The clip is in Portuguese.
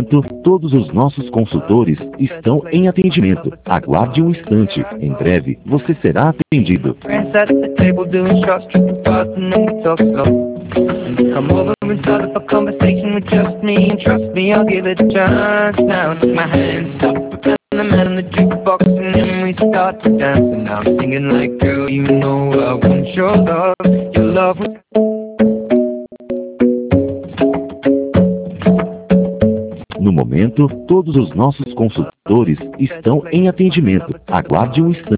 momento, todos os nossos consultores estão em atendimento. Aguarde um instante. Em breve, você será atendido. Friends at the table doing shots, tripping fast, and then we talk slow. And you come over and start up a conversation with just me, and trust me, I'll give it a chance. Now take my hands up, and the man on the jukebox, and then we start to dance. And now I'm singing like, girl, you know I want your love. Your love was... No momento, todos os nossos consultores estão em atendimento. Aguarde um instante.